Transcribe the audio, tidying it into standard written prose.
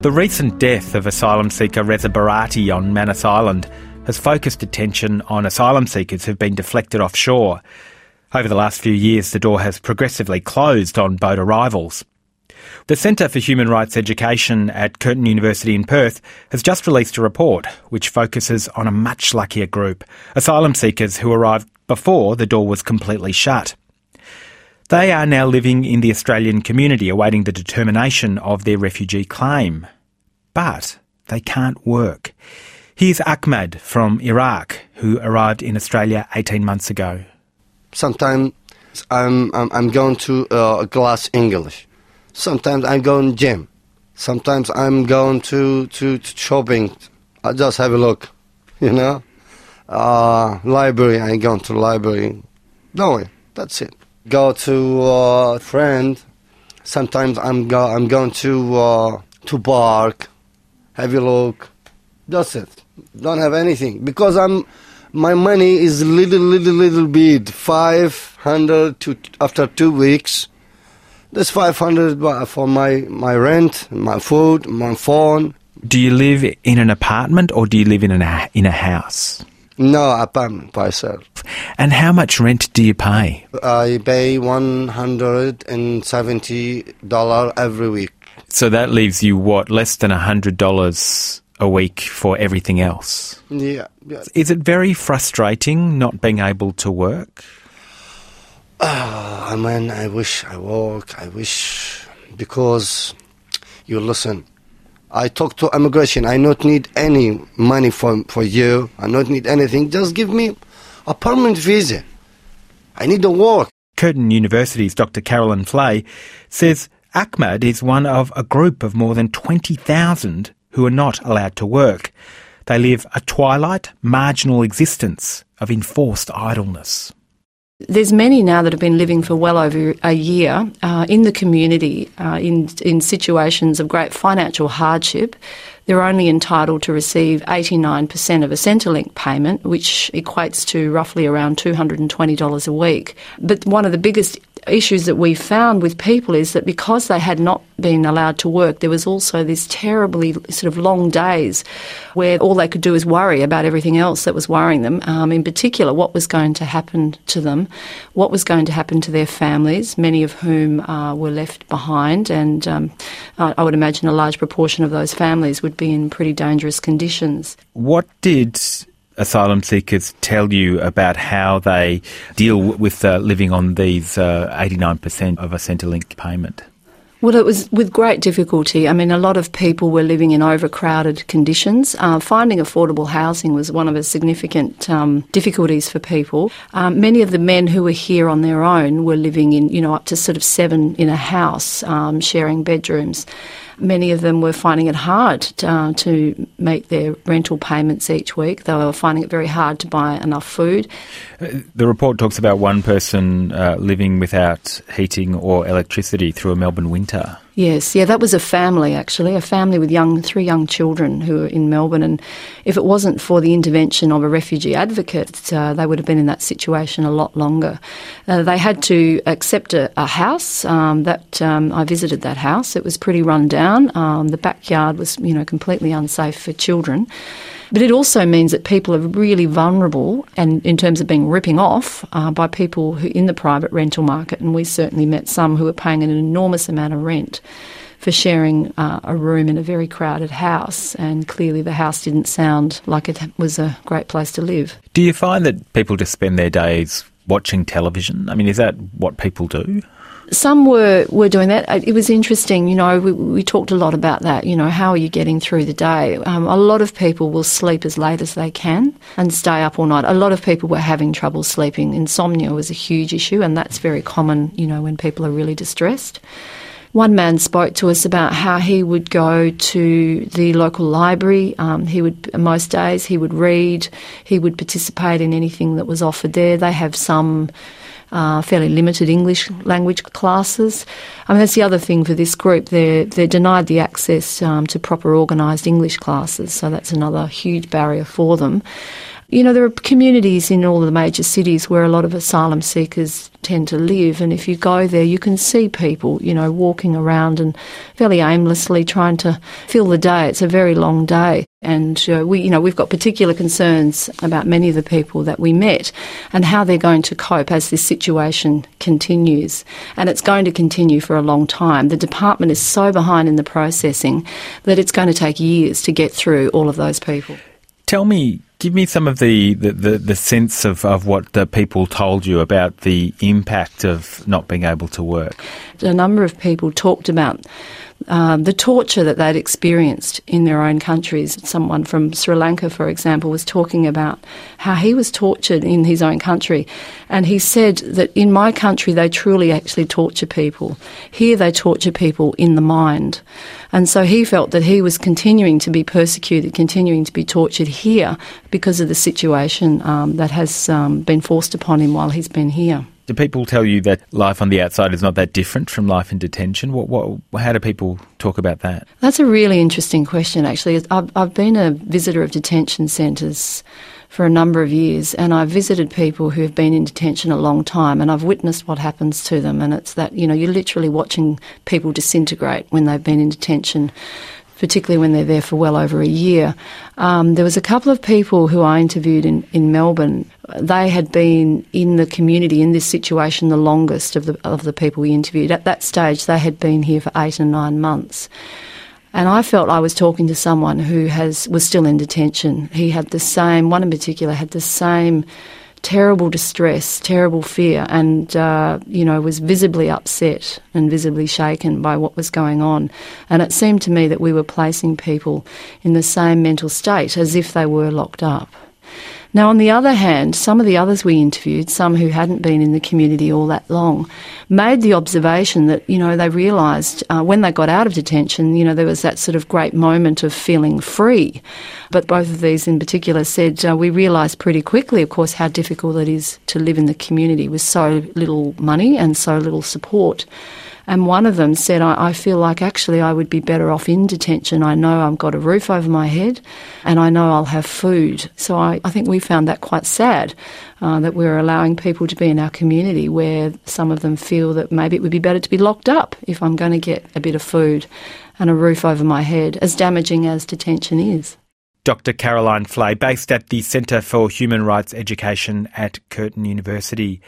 The recent death of asylum seeker Reza Barati on Manus Island has focused attention on asylum seekers who've been deflected offshore. Over the last few years, the door has progressively closed on boat arrivals. The Centre for Human Rights Education at Curtin University in Perth has just released a report which focuses on a much luckier group, asylum seekers who arrived before the door was completely shut. They are now living in the Australian community awaiting the determination of their refugee claim. But they can't work. Here's Ahmed from Iraq, who arrived in Australia 18 months ago. Sometimes I'm going to class English. Sometimes I'm going gym. Sometimes I'm going to shopping. I just have a look, Library, I go to library. No, that's it. Go to a friend. Sometimes I'm going to park. Have a look. That's it. Don't have anything because my money is little bit. 500 to after 2 weeks. That's 500 for my rent, my food, my phone. Do you live in an apartment or do you live in a house? No, apartment myself. And how much rent do you pay? I pay $170 every week. So that leaves you, less than $100 a week for everything else? Yeah. Is it very frustrating not being able to work? I wish I work. I wish, because you listen. I talk to immigration. I don't need any money for you. I don't need anything. Just give me a permanent visa. I need to work. Curtin University's Dr. Carolyn Flay says Ahmed is one of a group of more than 20,000 who are not allowed to work. They live a twilight, marginal existence of enforced idleness. There's many now that have been living for well over a year in the community in situations of great financial hardship. They're only entitled to receive 89% of a Centrelink payment, which equates to roughly around $220 a week. But one of the biggest issues that we found with people is that because they had not been allowed to work, there was also this terribly sort of long days where all they could do is worry about everything else that was worrying them, in particular what was going to happen to them, what was going to happen to their families, many of whom were left behind, and I would imagine a large proportion of those families would be in pretty dangerous conditions. What did asylum seekers tell you about how they deal with living on these 89% of a Centrelink payment? Well, it was with great difficulty. I mean, a lot of people were living in overcrowded conditions. Finding affordable housing was one of the significant difficulties for people. Many of the men who were here on their own were living in, up to sort of 7 in a house, sharing bedrooms. Many of them were finding it hard to make their rental payments each week. They were finding it very hard to buy enough food. The report talks about one person living without heating or electricity through a Melbourne winter. Yes, that was a family actually, a family with 3 young children who were in Melbourne, and if it wasn't for the intervention of a refugee advocate, they would have been in that situation a lot longer. They had to accept a house I visited that house. It was pretty run down. The backyard was, completely unsafe for children. But it also means that people are really vulnerable, and in terms of being ripping off by people who in the private rental market, and we certainly met some who were paying an enormous amount of rent for sharing a room in a very crowded house, and clearly the house didn't sound like it was a great place to live. Do you find that people just spend their days watching television? I mean, is that what people do? Some were doing that. It was interesting, we talked a lot about that, how are you getting through the day? A lot of people will sleep as late as they can and stay up all night. A lot of people were having trouble sleeping. Insomnia was a huge issue, and that's very common, when people are really distressed. One man spoke to us about how he would go to the local library. Most days he would read, he would participate in anything that was offered there. They have some fairly limited English language classes. I mean, that's the other thing for this group. They're denied the access to proper organised English classes, so that's another huge barrier for them. You know, there are communities in all the major cities where a lot of asylum seekers tend to live, and if you go there you can see people, you know, walking around and fairly aimlessly trying to fill the day. It's a very long day. And we've got particular concerns about many of the people that we met and how they're going to cope as this situation continues. And it's going to continue for a long time. The department is so behind in the processing that it's going to take years to get through all of those people. Give me some of the sense of what the people told you about the impact of not being able to work. A number of people talked about the torture that they'd experienced in their own countries. Someone from Sri Lanka, for example, was talking about how he was tortured in his own country. And he said that in my country they truly actually torture people. Here they torture people in the mind. And so he felt that he was continuing to be persecuted, continuing to be tortured here because of the situation that has been forced upon him while he's been here. Do people tell you that life on the outside is not that different from life in detention? How do people talk about that? That's a really interesting question, actually. I've been a visitor of detention centres for a number of years, and I've visited people who have been in detention a long time, and I've witnessed what happens to them. And it's that, you know, you're literally watching people disintegrate when they've been in detention, particularly when they're there for well over a year. There was a couple of people who I interviewed in Melbourne. They had been in the community in this situation the longest of the people we interviewed. At that stage, they had been here for 8 and 9 months. And I felt I was talking to someone who was still in detention. He had the same, one in particular had the same terrible distress, terrible fear, and, was visibly upset and visibly shaken by what was going on. And it seemed to me that we were placing people in the same mental state as if they were locked up. Now, on the other hand, some of the others we interviewed, some who hadn't been in the community all that long, made the observation that, you know, they realised when they got out of detention, you know, there was that sort of great moment of feeling free. But both of these in particular said, we realised pretty quickly, of course, how difficult it is to live in the community with so little money and so little support. And one of them said, I feel like actually I would be better off in detention. I know I've got a roof over my head and I know I'll have food. So I think we found that quite sad, that we're allowing people to be in our community where some of them feel that maybe it would be better to be locked up if I'm going to get a bit of food and a roof over my head, as damaging as detention is. Dr. Caroline Fleay, based at the Centre for Human Rights Education at Curtin University.